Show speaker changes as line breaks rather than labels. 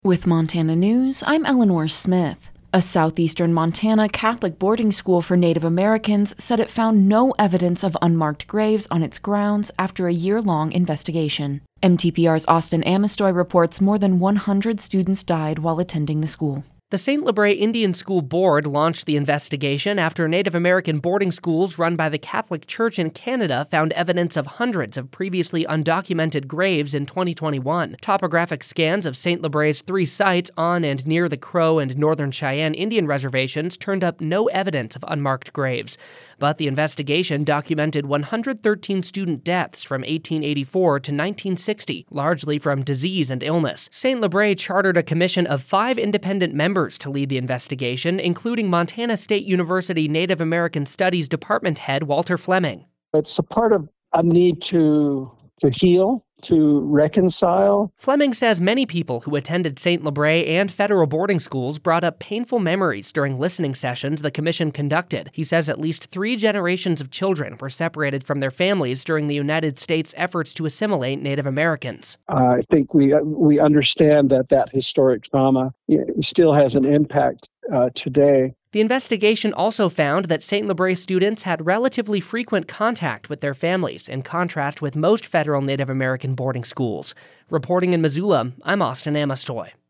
With Montana News, I'm Eleanor Smith. A southeastern Montana Catholic boarding school for Native Americans said it found no evidence of unmarked graves on its grounds after a year-long investigation. MTPR's Austin Amistoy reports more than 100 students died while attending the school.
The St. Labre Indian School Board launched the investigation after Native American boarding schools run by the Catholic Church in Canada found evidence of hundreds of previously undocumented graves in 2021. Topographic scans of St. Labre's 3 sites on and near the Crow and Northern Cheyenne Indian reservations turned up no evidence of unmarked graves. But the investigation documented 113 student deaths from 1884 to 1960, largely from disease and illness. St. Labre chartered a commission of 5 independent members to lead the investigation, including Montana State University Native American Studies Department head Walter Fleming.
It's a part of a need to heal, to reconcile.
Fleming says many people who attended St. Labre and federal boarding schools brought up painful memories during listening sessions the commission conducted. He says at least 3 generations of children were separated from their families during the United States' efforts to assimilate Native Americans.
I think we understand that historic trauma still has an impact today.
The investigation also found that St. Labre students had relatively frequent contact with their families, in contrast with most federal Native American boarding schools. Reporting in Missoula, I'm Austin Amistoy.